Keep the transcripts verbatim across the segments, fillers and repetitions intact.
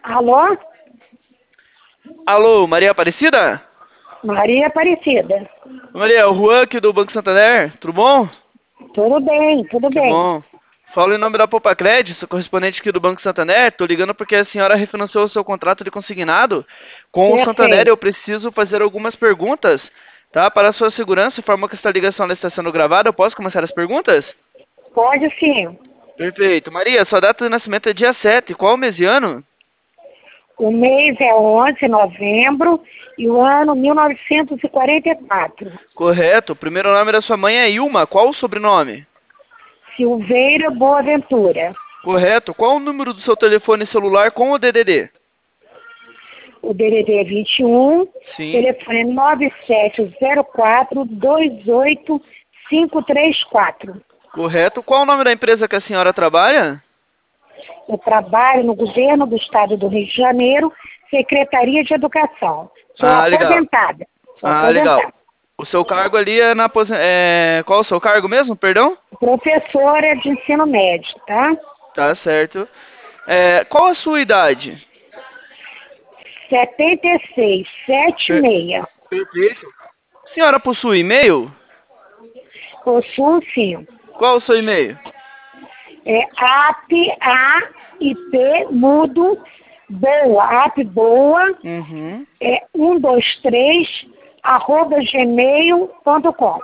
Alô? Alô, Maria Aparecida? Maria Aparecida. Maria, é o Juan aqui do Banco Santander, tudo bom? Tudo bem, tudo Que bem. bom. Falo em nome da Popacred, sou correspondente aqui do Banco Santander. Tô ligando porque a senhora refinanciou o seu contrato de consignado com o Santander. Perfeito. Eu preciso fazer algumas perguntas, tá? Para a sua segurança, informa que esta ligação ela está sendo gravada. Eu posso começar as perguntas? Pode sim. Perfeito. Maria, sua data de nascimento é dia sete. Qual o mês e ano? O mês é onze de novembro e o ano mil novecentos e quarenta e quatro. Correto. O primeiro nome da sua mãe é Ilma. Qual o sobrenome? Silveira Boaventura. Correto. Qual o número do seu telefone celular com o D D D? O D D D é vinte e um, Sim. telefone é nove sete zero quatro, dois oito cinco três quatro. Correto. Qual o nome da empresa que a senhora trabalha? Eu trabalho no governo do estado do Rio de Janeiro, Secretaria de Educação. Sou Ah, legal. aposentada. Sou Ah, legal. aposentada. O seu cargo ali é na aposen... é... Qual o seu cargo mesmo, perdão? Professora de ensino médio, tá? Tá certo. É... Qual a sua idade? setenta e seis, Per... setenta e seis. Perfeito. A senhora possui e-mail? Possuo sim. Qual o seu e-mail? É app, A, I, P, mudo, boa, app boa, Uhum. é um dois três, arroba gmail ponto com.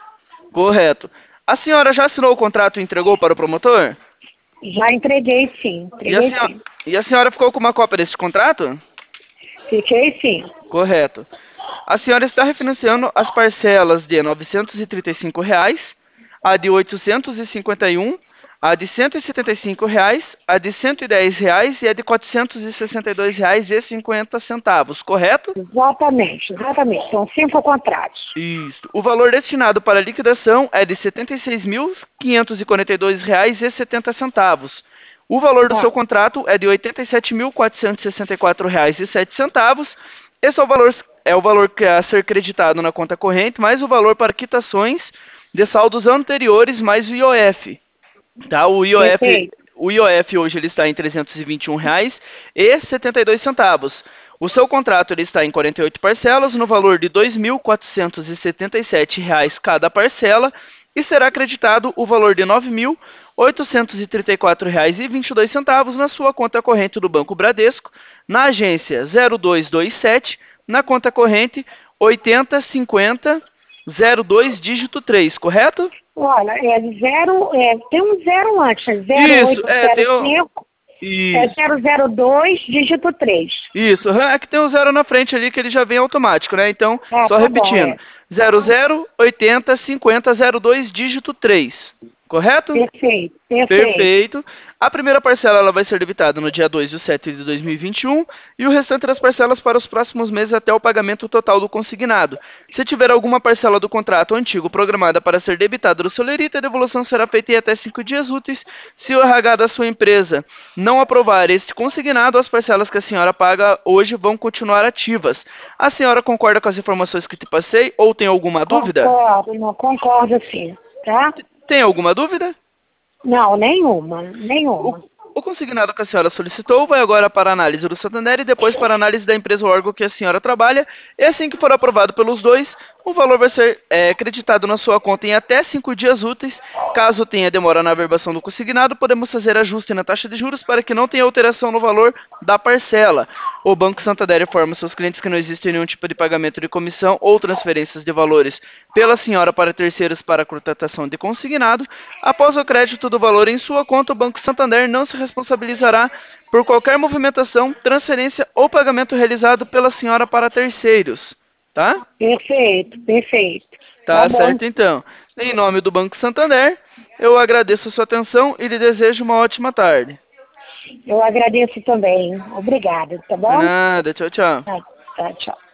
Correto. A senhora já assinou o contrato e entregou para o promotor? Já entreguei sim, E a entreguei senhora, sim. e a senhora ficou com uma cópia desse contrato? Fiquei sim. Correto. A senhora está refinanciando as parcelas de novecentos e trinta e cinco reais, a de oitocentos e cinquenta e um, a de cento e setenta e cinco reais, a de cento e dez reais e a de quatrocentos e sessenta e dois reais e cinquenta centavos, correto? Exatamente, exatamente. São cinco contratos. Isso. O valor destinado para a liquidação é de setenta e seis mil quinhentos e quarenta e dois reais e setenta centavos. O valor do seu Tá. contrato é de oitenta e sete mil quatrocentos e sessenta e quatro reais e sete centavos. Esse é o valor é o valor que é a ser creditado na conta corrente, mais o valor para quitações de saldos anteriores mais o I O F. Tá? O I O F, Perfeito. o I O F hoje ele está em trezentos e vinte e um reais e setenta e dois centavos. O seu contrato ele está em quarenta e oito parcelas no valor de dois mil quatrocentos e setenta e sete reais cada parcela e será acreditado o valor de nove mil oitocentos e trinta e quatro reais e vinte e dois centavos na sua conta corrente do Banco Bradesco, na agência zero dois dois sete, na conta corrente oitenta cinquenta zero dois dígito três, correto? Olha, é zero, é, tem um zero antes, é zero Isso, oito é, tem zero o... cinco, é Isso. zero zero dois, dígito três. Isso, aham, é que tem um zero na frente ali que ele já vem automático, né? Então, Ah, só tá bom, repetindo. é. zero zero oitenta cinquenta zero dois dígito três. Correto? Perfeito, perfeito. Perfeito. A primeira parcela ela vai ser debitada no dia dois de setembro de dois mil e vinte e um e o restante das parcelas para os próximos meses até o pagamento total do consignado. Se tiver alguma parcela do contrato antigo programada para ser debitada do solerita, a devolução será feita em até cinco dias úteis. Se o R H da sua empresa não aprovar este consignado, as parcelas que a senhora paga hoje vão continuar ativas. A senhora concorda com as informações que te passei ou tem alguma dúvida? Concordo, não concordo sim, tá? Tem alguma dúvida? Não, nenhuma, O, nenhuma. o consignado que a senhora solicitou vai agora para a análise do Santander e depois para a análise da empresa ou órgão que a senhora trabalha. E assim que for aprovado pelos dois, o valor vai ser é, creditado na sua conta em até cinco dias úteis. Caso tenha demora na averbação do consignado, podemos fazer ajuste na taxa de juros para que não tenha alteração no valor da parcela. O Banco Santander informa seus clientes que não existe nenhum tipo de pagamento de comissão ou transferências de valores pela senhora para terceiros para a contratação de consignado. Após o crédito do valor em sua conta, o Banco Santander não se responsabilizará por qualquer movimentação, transferência ou pagamento realizado pela senhora para terceiros. Tá? Perfeito, perfeito. Tá Tá bom. certo então. Em nome do Banco Santander, eu agradeço a sua atenção e lhe desejo uma ótima tarde. Eu agradeço também. Obrigada, tá Por bom? nada, tchau, tchau. Tá, tá, tchau.